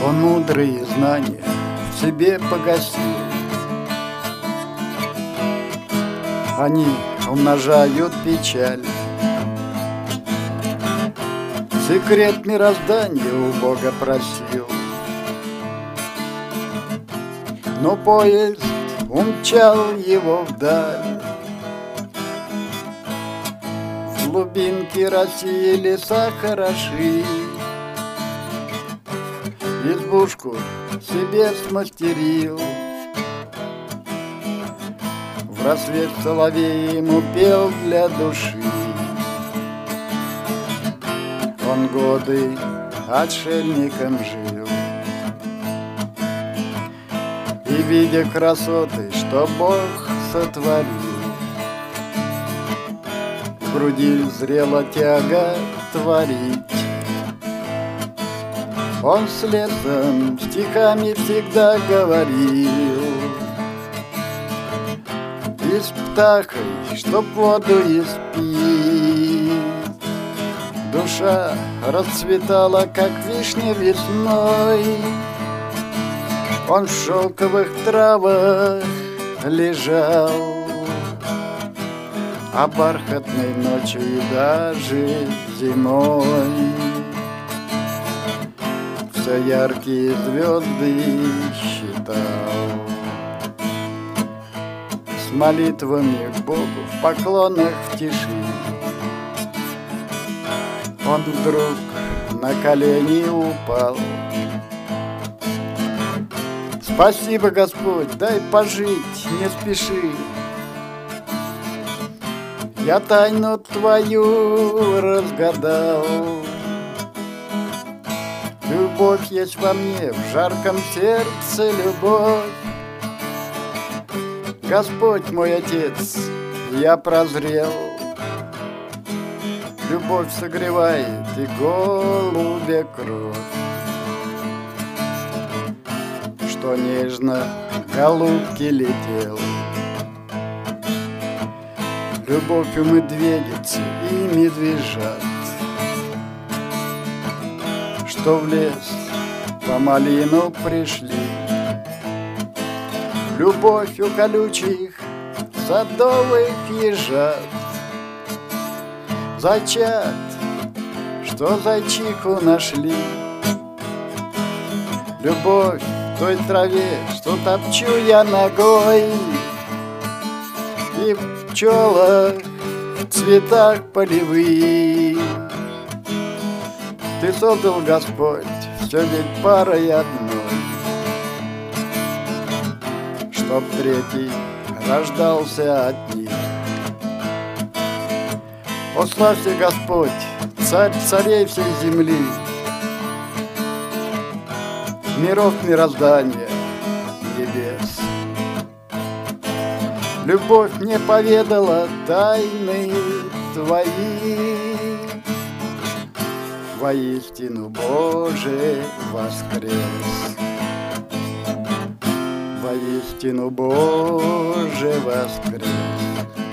Он мудрые знания в себе погасил. Они умножают печаль. Секрет мироздания у Бога просил. Но поезд умчал его вдаль. В глубинке России леса хороши. Избушку себе смастерил. В рассвет соловей ему пел для души. Он годы отшельником жил. И, видя красоты, что Бог сотворил, в груди зрела тяга творить. Он с лесом стихами всегда говорил. И с птахой, чтоб воду испить. Душа расцветала, как вишня весной. Он в шелковых травах лежал, а бархатной ночью и даже зимой все яркие звезды считал. С молитвами к Богу в поклонах в тиши он вдруг на колени упал. Спасибо, Господь, дай пожить, не спеши. Я тайну твою разгадал. Любовь есть во мне, в жарком сердце любовь. Господь мой Отец, я прозрел. Любовь согревает и голубя кровь, что нежно к голубке летел. Любовь у медведицы и медвежат, что в лес по малину пришли. Любовь у колючих садовых ежат. Зайчат, что зайчиху нашли. Любовь в той траве, что топчу я ногой. И в пчелах, в цветах полевых. Ты создал, Господь, все ведь парой одной, чтоб третий рождался от них. О, славься, Господь, царь царей всей земли, миров мироздания небес. Любовь мне поведала тайны твои. Воистину, Боже, воскрес. Воистину, Боже, воскрес.